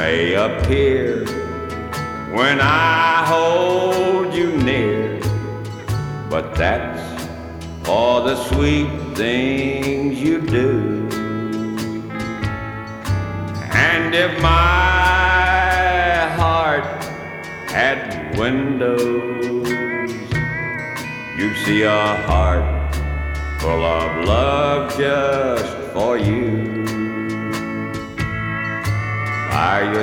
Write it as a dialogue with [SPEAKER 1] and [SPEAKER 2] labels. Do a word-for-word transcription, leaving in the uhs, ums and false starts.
[SPEAKER 1] Way up here when I hold you near, but that's for the sweet things you do. And if my heart had windows, you'd see a heart full of love just for you. By your